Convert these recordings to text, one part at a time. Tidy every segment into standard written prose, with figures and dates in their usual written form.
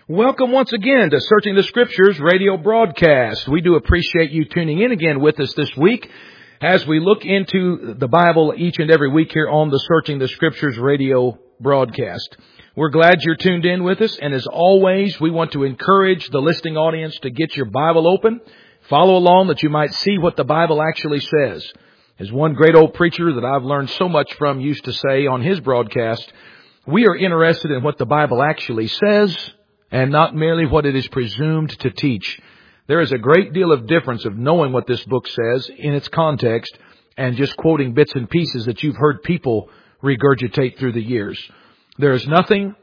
Welcome once again to Searching the Scriptures radio broadcast. We do appreciate you tuning in again with us this week as we look into the Bible each and every week here on the Searching the Scriptures radio broadcast. We're glad you're tuned in with us, and as always, we want to encourage the listening audience to get your Bible open, follow along that you might see what the Bible actually says. As one great old preacher that I've learned so much from used to say on his broadcast, we are interested in what the Bible actually says, and not merely what it is presumed to teach. There is a great deal of difference of knowing what this book says in its context and just quoting bits and pieces that you've heard people regurgitate through the years. There is nothing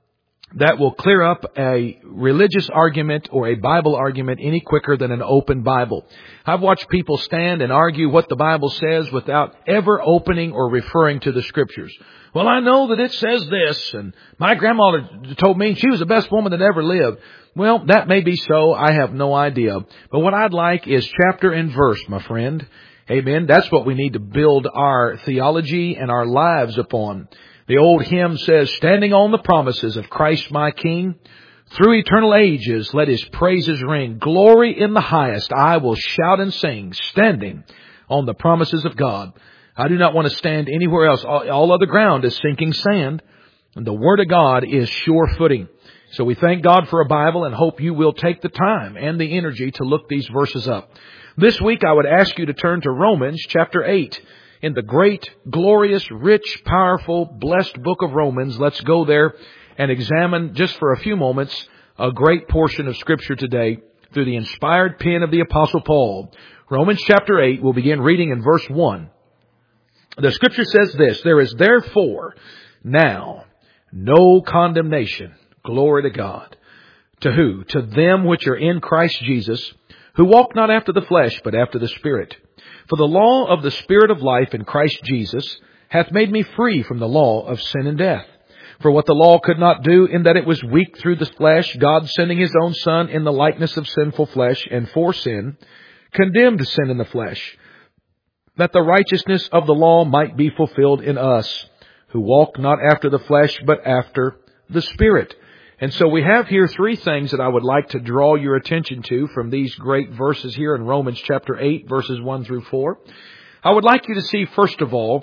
that will clear up a religious argument or a Bible argument any quicker than an open Bible. I've watched people stand and argue what the Bible says without ever opening or referring to the Scriptures. Well, I know that it says this, and my grandmother told me she was the best woman that ever lived. Well, that may be so. I have no idea. But what I'd like is chapter and verse, my friend. Amen. That's what we need to build our theology and our lives upon. The old hymn says, standing on the promises of Christ my King, through eternal ages let His praises ring. Glory in the highest I will shout and sing, standing on the promises of God. I do not want to stand anywhere else. All other ground is sinking sand, and the Word of God is sure footing. So we thank God for a Bible and hope you will take the time and the energy to look these verses up. This week I would ask you to turn to Romans chapter 8. In the great, glorious, rich, powerful, blessed book of Romans, let's go there and examine just for a few moments a great portion of Scripture today through the inspired pen of the Apostle Paul. Romans chapter 8, we'll begin reading in verse 1. The Scripture says this, there is therefore now no condemnation, glory to God. To who? To them which are in Christ Jesus, who walk not after the flesh, but after the Spirit. For the law of the Spirit of life in Christ Jesus hath made me free from the law of sin and death. For what the law could not do, in that it was weak through the flesh, God sending His own Son in the likeness of sinful flesh, and for sin, condemned sin in the flesh, that the righteousness of the law might be fulfilled in us, who walk not after the flesh, but after the Spirit. And so we have here three things that I would like to draw your attention to from these great verses here in Romans chapter 8, verses 1 through 4. I would like you to see, first of all,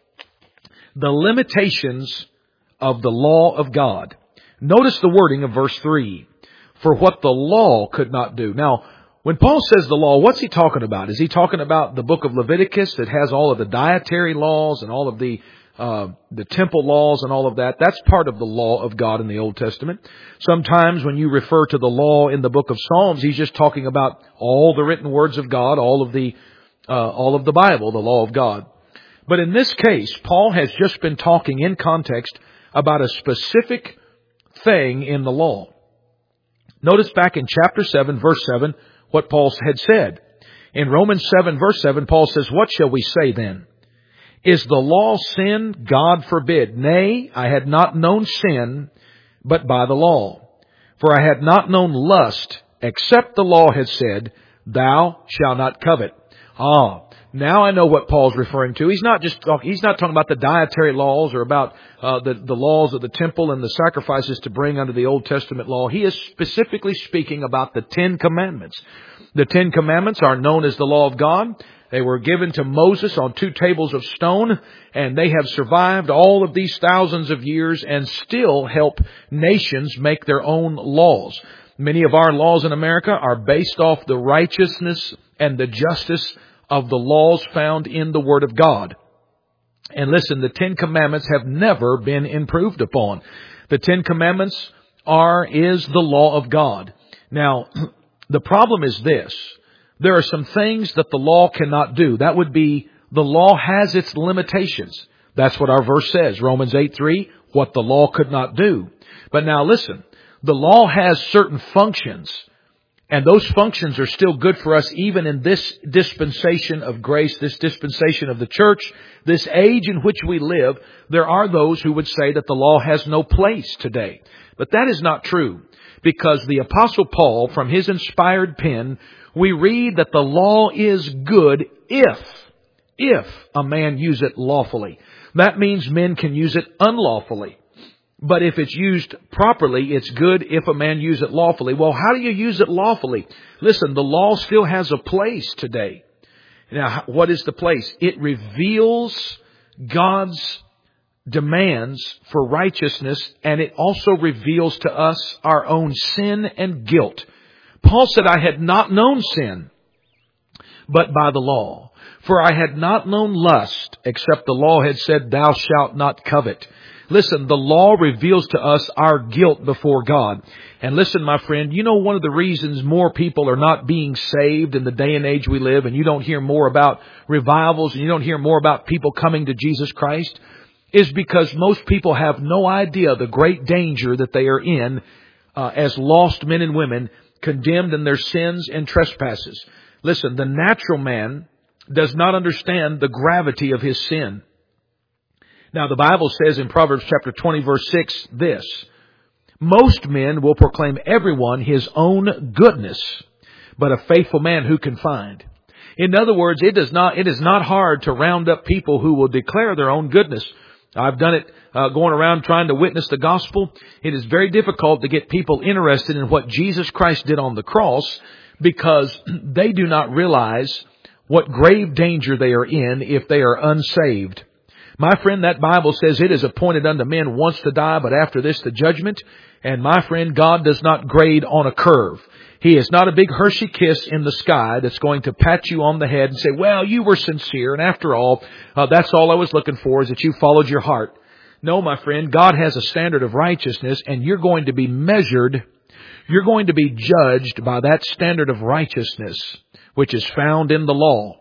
the limitations of the law of God. Notice the wording of verse 3. For what the law could not do. Now, when Paul says the law, what's he talking about? Is he talking about the book of Leviticus that has all of the dietary laws and all of the temple laws and all of that? That's part of the law of God in the Old Testament. Sometimes when you refer to the law in the book of Psalms, he's just talking about all the written words of God, all of the Bible, the law of God. But in this case, Paul has just been talking in context about a specific thing in the law. Notice back in chapter 7, verse 7, what Paul had said. In Romans 7, verse 7, Paul says, what shall we say then? Is the law sin? God forbid. Nay, I had not known sin, but by the law. For I had not known lust, except the law had said, thou shalt not covet. Now I know what Paul's referring to. He's not talking about the dietary laws or about the laws of the temple and the sacrifices to bring under the Old Testament law. He is specifically speaking about the Ten Commandments. The Ten Commandments are known as the law of God. They were given to Moses on 2 tables of stone, and they have survived all of these thousands of years and still help nations make their own laws. Many of our laws in America are based off the righteousness and the justice of the laws found in the Word of God. And listen, the Ten Commandments have never been improved upon. The Ten Commandments is the law of God. Now, the problem is this. There are some things that the law cannot do. That would be, the law has its limitations. That's what our verse says. Romans 8:3, what the law could not do. But now listen, the law has certain functions. And those functions are still good for us even in this dispensation of grace, this dispensation of the church, this age in which we live. There are those who would say that the law has no place today. But that is not true, because the Apostle Paul, from his inspired pen, we read that the law is good if a man use it lawfully. That means men can use it unlawfully. But if it's used properly, it's good if a man use it lawfully. Well, how do you use it lawfully? Listen, the law still has a place today. Now, what is the place? It reveals God's demands for righteousness, and it also reveals to us our own sin and guilt. Paul said, I had not known sin, but by the law. For I had not known lust, except the law had said, thou shalt not covet. Listen, the law reveals to us our guilt before God. And listen, my friend, you know one of the reasons more people are not being saved in the day and age we live, and you don't hear more about revivals, and you don't hear more about people coming to Jesus Christ, is because most people have no idea the great danger that they are in as lost men and women, condemned in their sins and trespasses. Listen, the natural man does not understand the gravity of his sin. Now, the Bible says in Proverbs chapter 20, verse 6, this, most men will proclaim everyone his own goodness, but a faithful man who can find? In other words, it is not hard to round up people who will declare their own goodness. I've done it going around trying to witness the gospel. It is very difficult to get people interested in what Jesus Christ did on the cross because they do not realize what grave danger they are in if they are unsaved. My friend, that Bible says it is appointed unto men once to die, but after this the judgment. And my friend, God does not grade on a curve. He is not a big Hershey kiss in the sky that's going to pat you on the head and say, well, you were sincere, and after all, that's all I was looking for is that you followed your heart. No, my friend, God has a standard of righteousness, and you're going to be measured, you're going to be judged by that standard of righteousness, which is found in the law.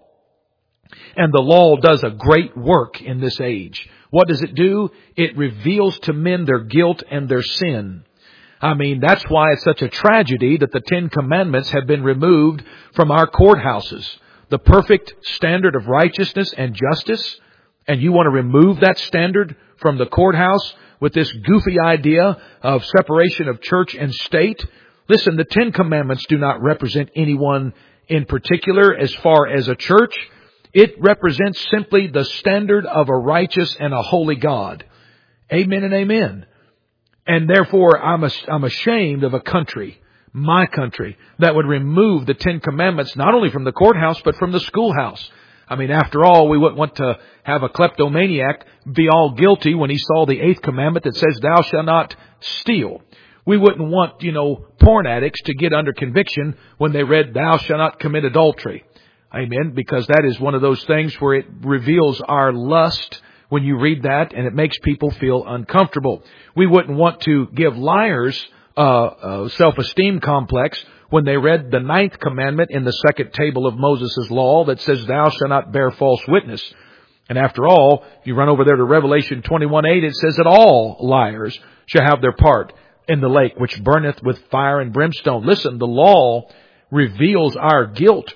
And the law does a great work in this age. What does it do? It reveals to men their guilt and their sin. I mean, that's why it's such a tragedy that the 10 Commandments have been removed from our courthouses. The perfect standard of righteousness and justice. And you want to remove that standard from the courthouse with this goofy idea of separation of church and state. Listen, the 10 Commandments do not represent anyone in particular as far as a church. It represents simply the standard of a righteous and a holy God. Amen and amen. And therefore, I'm ashamed of a country, my country, that would remove the 10 Commandments not only from the courthouse, but from the schoolhouse. I mean, after all, we wouldn't want to have a kleptomaniac be all guilty when he saw the 8th commandment that says, thou shalt not steal. We wouldn't want, porn addicts to get under conviction when they read, thou shalt not commit adultery. Amen. Because that is one of those things where it reveals our lust when you read that, and it makes people feel uncomfortable. We wouldn't want to give liars a self-esteem complex when they read the 9th commandment in the second table of Moses' law that says, thou shalt not bear false witness. And after all, if you run over there to Revelation 21:8, it says that all liars shall have their part in the lake which burneth with fire and brimstone. Listen, the law reveals our guilt,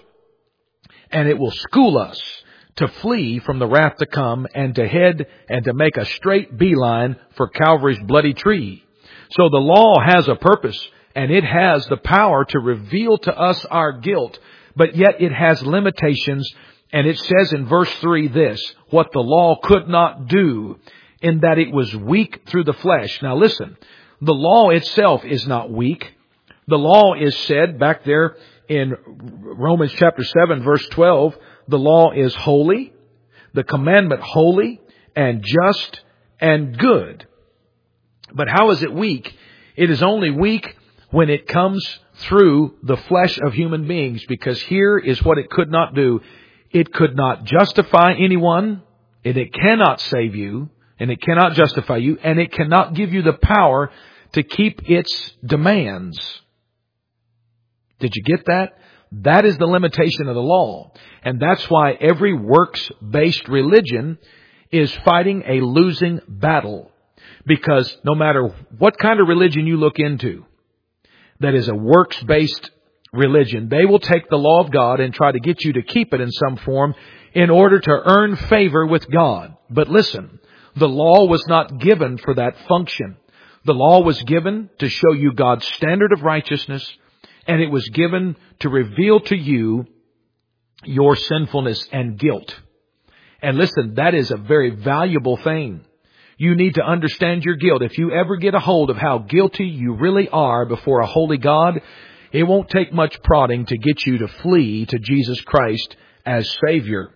and it will school us to flee from the wrath to come and to head and to make a straight beeline for Calvary's bloody tree. So the law has a purpose, and it has the power to reveal to us our guilt, but yet it has limitations. And it says in verse 3 this, what the law could not do, in that it was weak through the flesh. Now listen, the law itself is not weak. The law is said back there in Romans chapter 7 verse 12, the law is holy, the commandment holy and just and good. But how is it weak? It is only weak when it comes through the flesh of human beings, because here is what it could not do. It could not justify anyone, and it cannot save you, and it cannot justify you, and it cannot give you the power to keep its demands. Did you get that? That is the limitation of the law. And that's why every works-based religion is fighting a losing battle. Because no matter what kind of religion you look into that is a works-based religion, they will take the law of God and try to get you to keep it in some form in order to earn favor with God. But listen, the law was not given for that function. The law was given to show you God's standard of righteousness, and it was given to reveal to you your sinfulness and guilt. And listen, that is a very valuable thing. You need to understand your guilt. If you ever get a hold of how guilty you really are before a holy God, it won't take much prodding to get you to flee to Jesus Christ as Savior.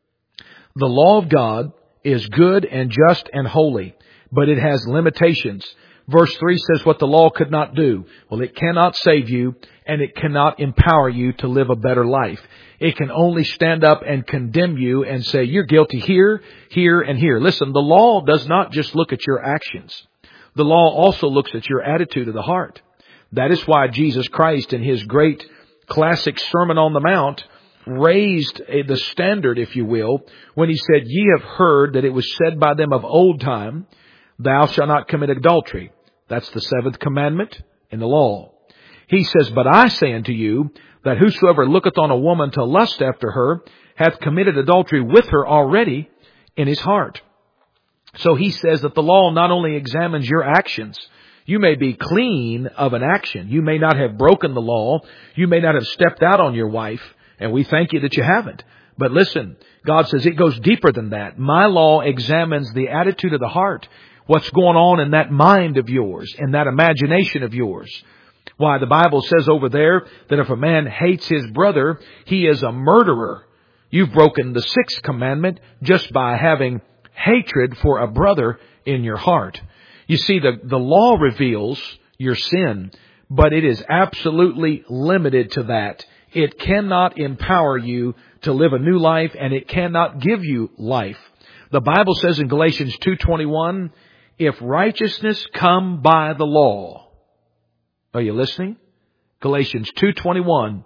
The law of God is good and just and holy, but it has limitations. Verse 3 says what the law could not do. Well, it cannot save you, and it cannot empower you to live a better life. It can only stand up and condemn you and say, you're guilty here, here, and here. Listen, the law does not just look at your actions. The law also looks at your attitude of the heart. That is why Jesus Christ, in His great classic Sermon on the Mount, raised the standard, if you will, when He said, ye have heard that it was said by them of old time, thou shalt not commit adultery. That's the 7th commandment in the law. He says, but I say unto you, that whosoever looketh on a woman to lust after her, hath committed adultery with her already in his heart. So He says that the law not only examines your actions. You may be clean of an action. You may not have broken the law. You may not have stepped out on your wife. And we thank you that you haven't. But listen, God says it goes deeper than that. My law examines the attitude of the heart. What's going on in that mind of yours, in that imagination of yours. Why, the Bible says over there that if a man hates his brother, he is a murderer. You've broken the 6th commandment just by having hatred for a brother in your heart. You see, the law reveals your sin, but it is absolutely limited to that. It cannot empower you to live a new life, and it cannot give you life. The Bible says in Galatians 2:21, if righteousness come by the law. Are you listening? Galatians 2:21.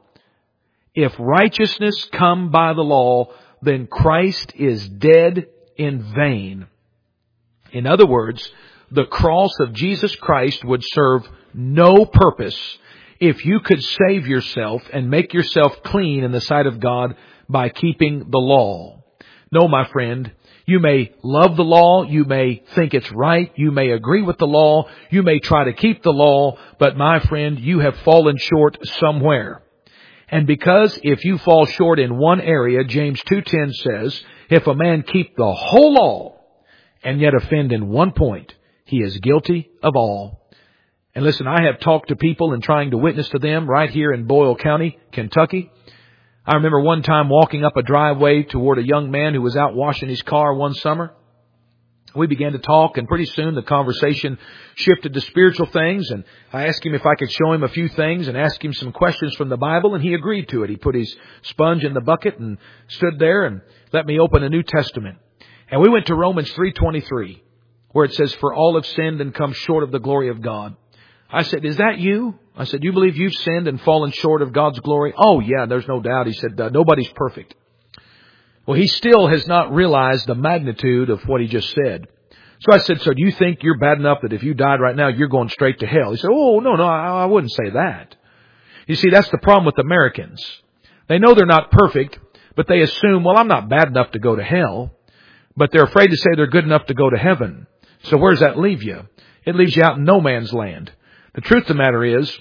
If righteousness come by the law, then Christ is dead in vain. In other words, the cross of Jesus Christ would serve no purpose if you could save yourself and make yourself clean in the sight of God by keeping the law. No, my friend, you may love the law, you may think it's right, you may agree with the law, you may try to keep the law, but my friend, you have fallen short somewhere. And because if you fall short in one area, James 2:10 says, if a man keep the whole law and yet offend in one point, he is guilty of all. And listen, I have talked to people and trying to witness to them right here in Boyle County, Kentucky. I remember one time walking up a driveway toward a young man who was out washing his car one summer. We began to talk, and pretty soon the conversation shifted to spiritual things, and I asked him if I could show him a few things and ask him some questions from the Bible, and he agreed to it. He put his sponge in the bucket and stood there and let me open a New Testament. And we went to Romans 3:23, where it says, for all have sinned and come short of the glory of God. I said, is that you? I said, you believe you've sinned and fallen short of God's glory? Oh, yeah, there's no doubt. He said, nobody's perfect. Well, he still has not realized the magnitude of what he just said. So I said, so do you think you're bad enough that if you died right now, you're going straight to hell? He said, oh, no, I wouldn't say that. You see, that's the problem with Americans. They know they're not perfect, but they assume, well, I'm not bad enough to go to hell. But they're afraid to say they're good enough to go to heaven. So where does that leave you? It leaves you out in no man's land. The truth of the matter is,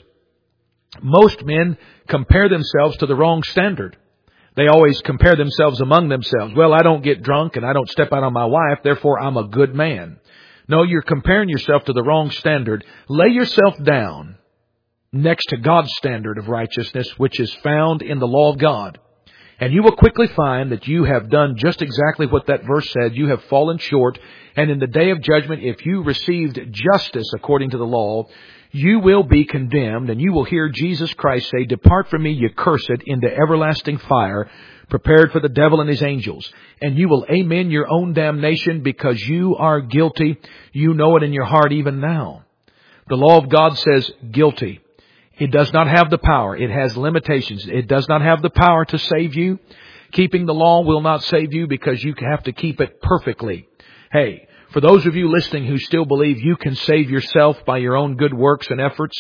most men compare themselves to the wrong standard. They always compare themselves among themselves. Well, I don't get drunk and I don't step out on my wife, therefore I'm a good man. No, you're comparing yourself to the wrong standard. Lay yourself down next to God's standard of righteousness, which is found in the law of God. And you will quickly find that you have done just exactly what that verse said. You have fallen short. And in the day of judgment, if you received justice according to the law, you will be condemned, and you will hear Jesus Christ say, depart from me, you cursed, into everlasting fire, prepared for the devil and his angels. And you will amen your own damnation because you are guilty. You know it in your heart even now. The law of God says guilty. It does not have the power. It has limitations. It does not have the power to save you. Keeping the law will not save you because you have to keep it perfectly. Hey, for those of you listening who still believe you can save yourself by your own good works and efforts,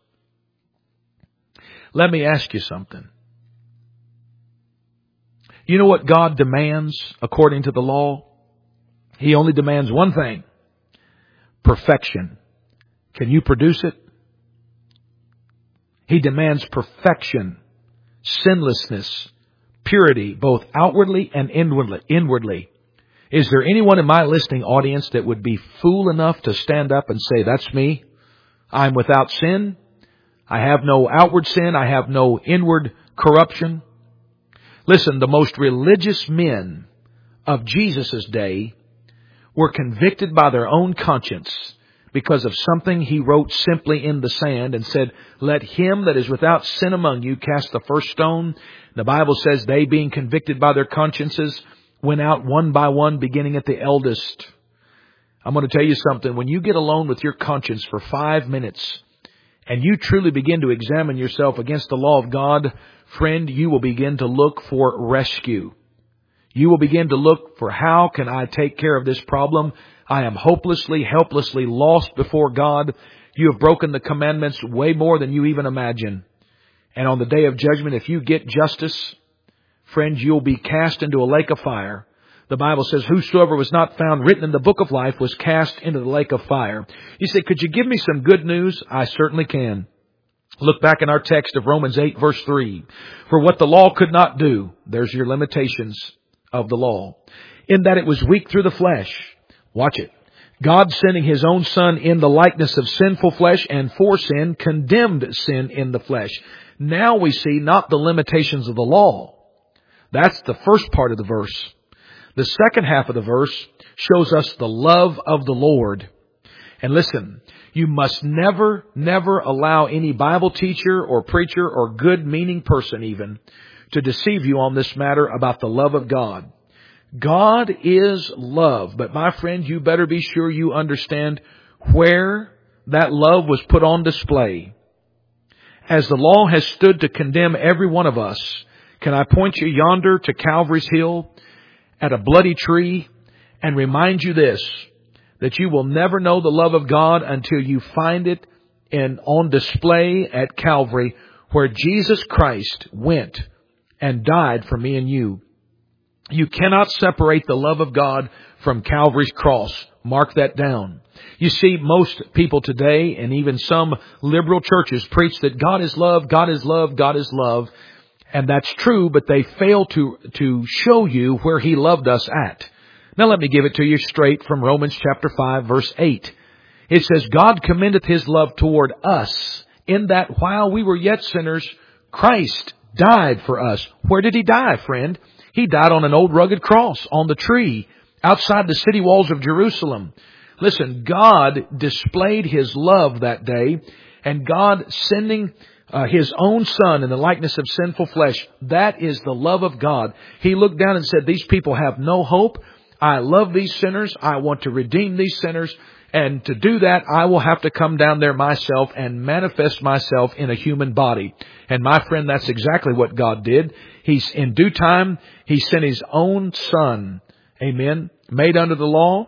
let me ask you something. You know what God demands according to the law? He only demands one thing: perfection. Can you produce it? He demands perfection, sinlessness, purity, both outwardly and inwardly. Is there anyone in my listening audience that would be fool enough to stand up and say, that's me? I'm without sin. I have no outward sin. I have no inward corruption. Listen, the most religious men of Jesus' day were convicted by their own conscience because of something he wrote simply in the sand and said, let him that is without sin among you cast the first stone. The Bible says they, being convicted by their consciences, went out one by one, beginning at the eldest. I'm going to tell you something. When you get alone with your conscience for 5 minutes and you truly begin to examine yourself against the law of God, friend, you will begin to look for rescue. You will begin to look for, how can I take care of this problem? I am hopelessly, helplessly lost before God. You have broken the commandments way more than you even imagine. And on the day of judgment, if you get justice, friends, you'll be cast into a lake of fire. The Bible says, whosoever was not found written in the book of life was cast into the lake of fire. You say, could you give me some good news? I certainly can. Look back in our text of Romans 8, verse 3. For what the law could not do, there's your limitations of the law, in that it was weak through the flesh. Watch it. God, sending His own Son in the likeness of sinful flesh and for sin, condemned sin in the flesh. Now we see not the limitations of the law. That's the first part of the verse. The second half of the verse shows us the love of the Lord. And listen, you must never allow any Bible teacher or preacher or good meaning person even to deceive you on this matter about the love of God. God is love. But my friend, you better be sure you understand where that love was put on display. As the law has stood to condemn every one of us, can I point you yonder to Calvary's Hill at a bloody tree and remind you this, that you will never know the love of God until you find it on display at Calvary, where Jesus Christ went and died for me and you. You cannot separate the love of God from Calvary's cross. Mark that down. You see, most people today, and even some liberal churches, preach that God is love, God is love, God is love. And that's true, but they fail to show you where He loved us at. Now let me give it to you straight from Romans chapter 5, verse 8. It says, God commendeth His love toward us, in that while we were yet sinners, Christ died for us. Where did He die, friend? He died on an old rugged cross on the tree outside the city walls of Jerusalem. Listen, God displayed His love that day, and God sending His own Son in the likeness of sinful flesh. That is the love of God. He looked down and said, these people have no hope. I love these sinners. I want to redeem these sinners. And to do that, I will have to come down there myself and manifest myself in a human body. And my friend, that's exactly what God did. In due time, He sent His own Son, amen, made under the law.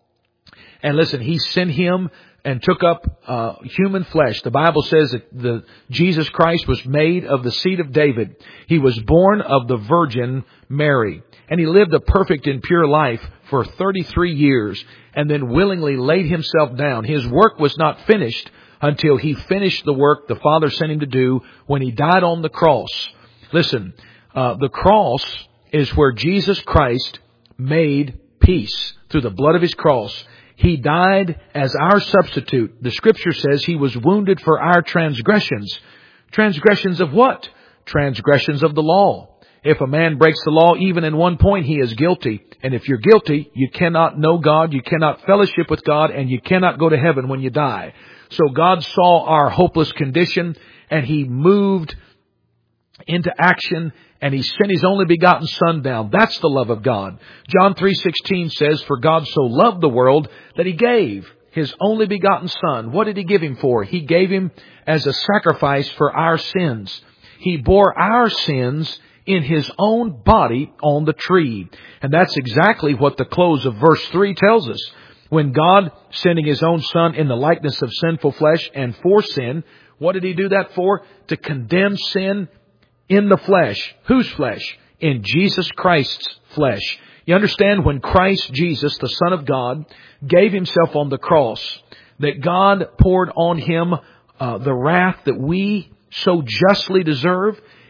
And listen, He sent Him and took up human flesh. The Bible says that Jesus Christ was made of the seed of David. He was born of the Virgin Mary. And He lived a perfect and pure life for 33 years and then willingly laid Himself down. His work was not finished until He finished the work the Father sent Him to do when He died on the cross. Listen, the cross is where Jesus Christ made peace through the blood of His cross. He died as our substitute. The Scripture says He was wounded for our transgressions. Transgressions of what? Transgressions of the law. If a man breaks the law even in one point, he is guilty. And if you're guilty, you cannot know God, you cannot fellowship with God, and you cannot go to heaven when you die. So God saw our hopeless condition, and He moved into action, and He sent His only begotten Son down. That's the love of God. John 3:16 says, for God so loved the world that He gave His only begotten Son. What did He give Him for? He gave Him as a sacrifice for our sins. He bore our sins in His own body on the tree. And that's exactly what the close of verse 3 tells us. When God, sending His own Son in the likeness of sinful flesh and for sin, what did He do that for? To condemn sin in the flesh. Whose flesh? In Jesus Christ's flesh. You understand, when Christ Jesus, the Son of God, gave Himself on the cross, that God poured on Him the wrath that we so justly deserve.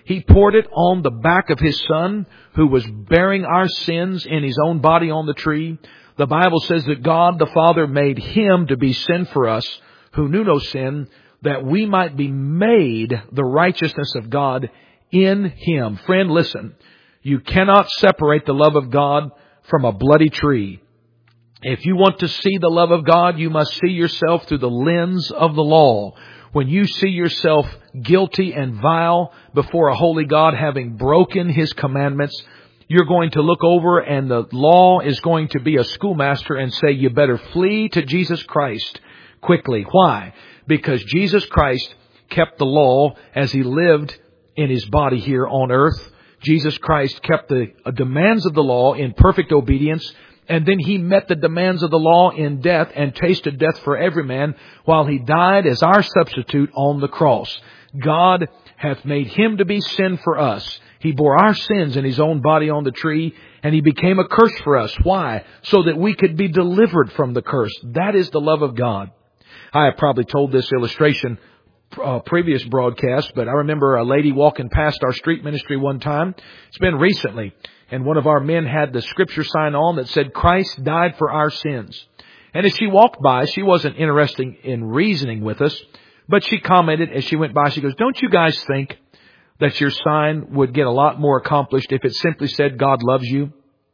He poured it on the back of His Son, who was bearing our sins in His own body on the tree. The Bible says that God the Father made Him to be sin for us, who knew no sin, that we might be made the righteousness of God in Him. Friend, listen. You cannot separate the love of God from a bloody tree. If you want to see the love of God, you must see yourself through the lens of the law. When you see yourself guilty and vile before a holy God, having broken His commandments, you're going to look over and the law is going to be a schoolmaster and say, you better flee to Jesus Christ quickly. Why? Because Jesus Christ kept the law as He lived in His body here on earth. Jesus Christ kept the demands of the law in perfect obedience, and then He met the demands of the law in death and tasted death for every man while He died as our substitute on the cross. God hath made Him to be sin for us. He bore our sins in His own body on the tree, and He became a curse for us. Why? So that we could be delivered from the curse. That is the love of God. I have probably told this illustration previous broadcast, but I remember a lady walking past our street ministry one time. It's been recently, and one of our men had the scripture sign on that said, Christ died for our sins. And as she walked by, she wasn't interested in reasoning with us, but she commented as she went by, she goes, don't you guys think that your sign would get a lot more accomplished if it simply said God loves you?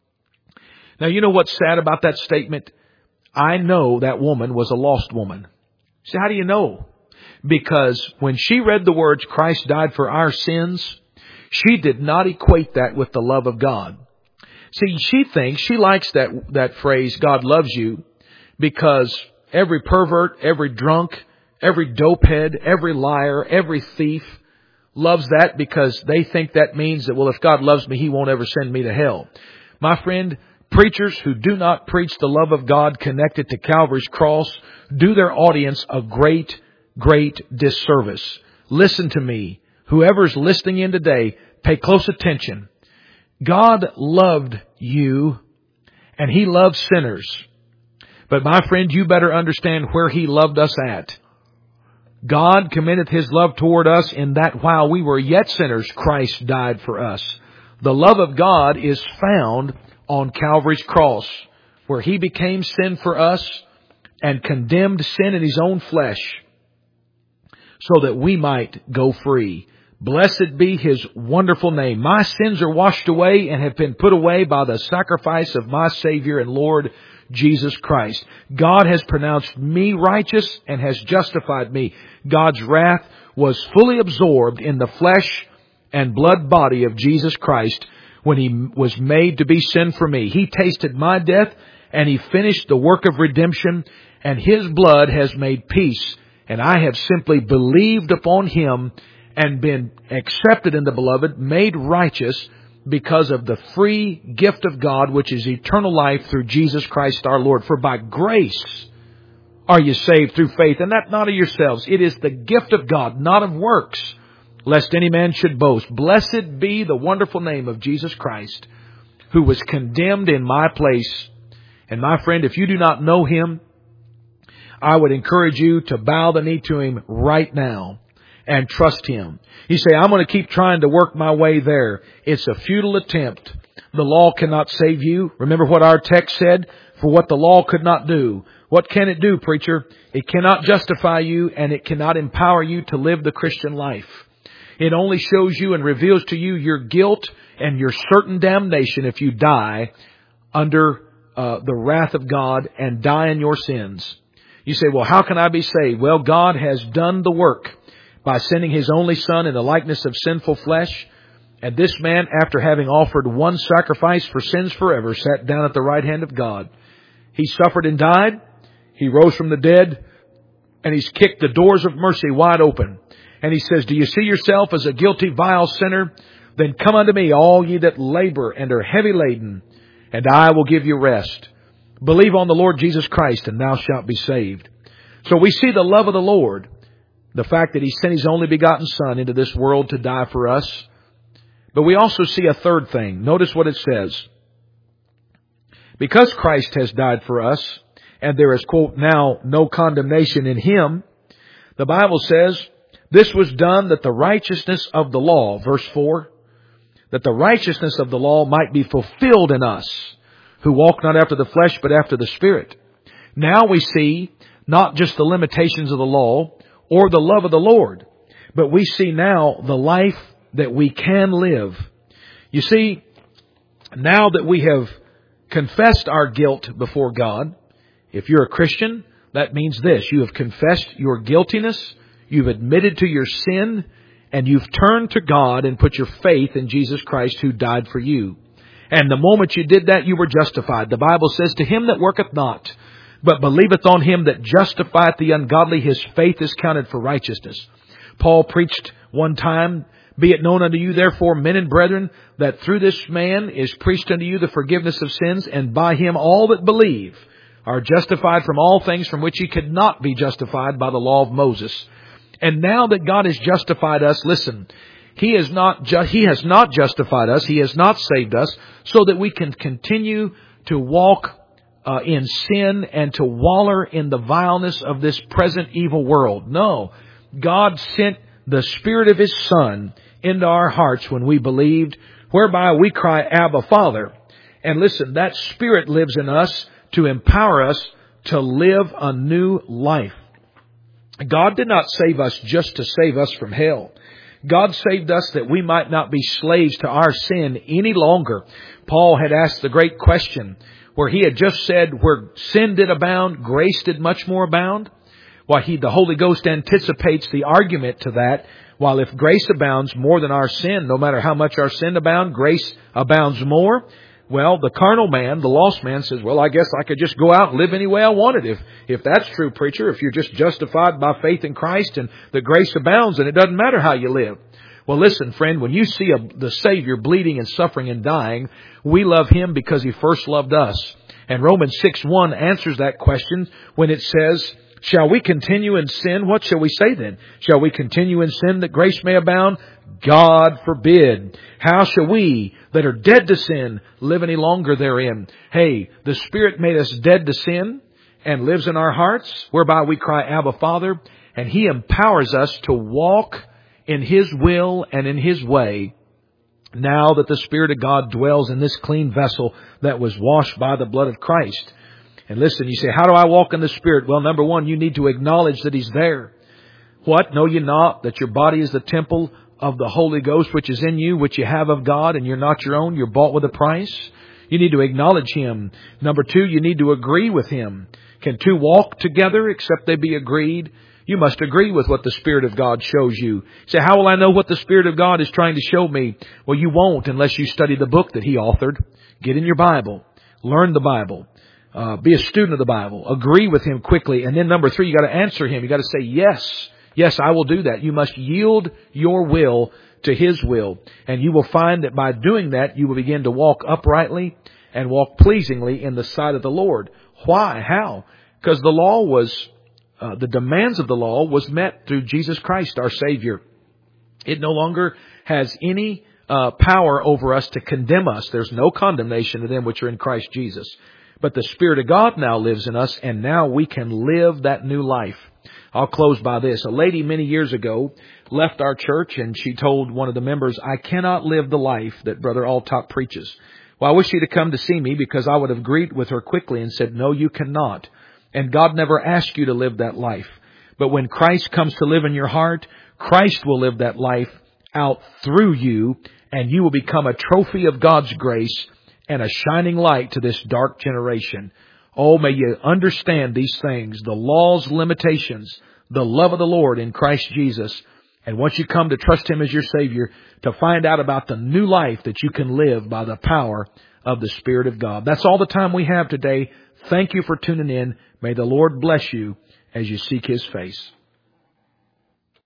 Now, you know what's sad about that statement? I know that woman was a lost woman. So how do you know? Because when she read the words, Christ died for our sins, she did not equate that with the love of God. See, she likes that phrase, God loves you, because every pervert, every drunk, every dopehead, every liar, every thief loves that because they think that means that, well, if God loves me, He won't ever send me to hell. My friend, preachers who do not preach the love of God connected to Calvary's cross do their audience a great disservice. Listen to me. Whoever's listening in today, pay close attention. God loved you, and He loves sinners. But my friend, you better understand where He loved us at. God commendeth His love toward us in that while we were yet sinners, Christ died for us. The love of God is found on Calvary's cross, where He became sin for us and condemned sin in His own flesh, so that we might go free. Blessed be His wonderful name. My sins are washed away and have been put away by the sacrifice of my Savior and Lord Jesus Christ. God has pronounced me righteous and has justified me. God's wrath was fully absorbed in the flesh and blood body of Jesus Christ when He was made to be sin for me. He tasted my death and He finished the work of redemption, and His blood has made peace. And I have simply believed upon Him and been accepted in the Beloved, made righteous because of the free gift of God, which is eternal life through Jesus Christ our Lord. For by grace are you saved through faith, and that not of yourselves. It is the gift of God, not of works, lest any man should boast. Blessed be the wonderful name of Jesus Christ, who was condemned in my place. And my friend, if you do not know Him, I would encourage you to bow the knee to Him right now and trust Him. You say, I'm going to keep trying to work my way there. It's a futile attempt. The law cannot save you. Remember what our text said? For what the law could not do. What can it do, preacher? It cannot justify you, and it cannot empower you to live the Christian life. It only shows you and reveals to you your guilt and your certain damnation if you die under the wrath of God and die in your sins. You say, well, how can I be saved? Well, God has done the work by sending His only Son in the likeness of sinful flesh. And this man, after having offered one sacrifice for sins forever, sat down at the right hand of God. He suffered and died. He rose from the dead. And He's kicked the doors of mercy wide open. And He says, do you see yourself as a guilty, vile sinner? Then come unto me, all ye that labor and are heavy laden, and I will give you rest. Believe on the Lord Jesus Christ, and thou shalt be saved. So we see the love of the Lord. The fact that He sent His only begotten Son into this world to die for us. But we also see a third thing. Notice what it says. Because Christ has died for us, and there is, quote, now no condemnation in Him, the Bible says This was done that the righteousness of the law, verse 4, that the righteousness of the law might be fulfilled in us, who walk not after the flesh, but after the Spirit. Now we see not just the limitations of the law or the love of the Lord, but we see now the life that we can live. You see, now that we have confessed our guilt before God, if you're a Christian, that means this: you have confessed your guiltiness, you've admitted to your sin, and you've turned to God and put your faith in Jesus Christ who died for you. And the moment you did that, you were justified. The Bible says, to him that worketh not, but believeth on him that justifieth the ungodly, his faith is counted for righteousness. Paul preached one time, be it known unto you, therefore, men and brethren, that through this man is preached unto you the forgiveness of sins, and by him all that believe are justified from all things from which ye could not be justified by the law of Moses. And now that God has justified us, listen, He has not justified us, He has not saved us, so that we can continue to walk in sin and to waller in the vileness of this present evil world. No, God sent the Spirit of His Son into our hearts when we believed, whereby we cry, Abba, Father. And listen, that Spirit lives in us to empower us to live a new life. God did not save us just to save us from hell. God saved us that we might not be slaves to our sin any longer. Paul had asked the great question where he had just said, where sin did abound, grace did much more abound. Well, the Holy Ghost anticipates the argument to that. While if grace abounds more than our sin, no matter how much our sin abound, grace abounds more. Well, the carnal man, the lost man, says, well, I guess I could just go out and live any way I wanted. If that's true, preacher, if you're just justified by faith in Christ and the grace abounds and it doesn't matter how you live. Well, listen, friend, when you see the Savior bleeding and suffering and dying, we love Him because He first loved us. And Romans 6:1 answers that question when it says, shall we continue in sin? What shall we say then? Shall we continue in sin that grace may abound? God forbid. How shall we that are dead to sin live any longer therein? Hey, the Spirit made us dead to sin and lives in our hearts, whereby we cry, Abba, Father, and He empowers us to walk in His will and in His way, now that the Spirit of God dwells in this clean vessel that was washed by the blood of Christ. And listen, you say, how do I walk in the Spirit? Well, number one, you need to acknowledge that He's there. What? Know ye not that your body is the temple of the Holy Ghost, which is in you, which you have of God, and you're not your own, you're bought with a price? You need to acknowledge Him. Number two, you need to agree with Him. Can two walk together except they be agreed? You must agree with what the Spirit of God shows you. You say, how will I know what the Spirit of God is trying to show me? Well, you won't unless you study the book that He authored. Get in your Bible. Learn the Bible. Be a student of the Bible. Agree with Him quickly. And then number three, you got to answer Him. You got to say, yes. Yes, I will do that. You must yield your will to His will. And you will find that by doing that, you will begin to walk uprightly and walk pleasingly in the sight of the Lord. Why? How? Because the law was, the demands of the law was met through Jesus Christ, our Savior. It no longer has any power over us to condemn us. There's no condemnation to them which are in Christ Jesus. But the Spirit of God now lives in us, and now we can live that new life. I'll close by this. A lady many years ago left our church, and she told one of the members, I cannot live the life that Brother Altop preaches. Well, I wish she'd have come to see me, because I would have agreed with her quickly and said, no, you cannot. And God never asked you to live that life. But when Christ comes to live in your heart, Christ will live that life out through you, and you will become a trophy of God's grace and a shining light to this dark generation. Oh, may you understand these things, the law's limitations, the love of the Lord in Christ Jesus. And once you come to trust Him as your Savior, to find out about the new life that you can live by the power of the Spirit of God. That's all the time we have today. Thank you for tuning in. May the Lord bless you as you seek His face.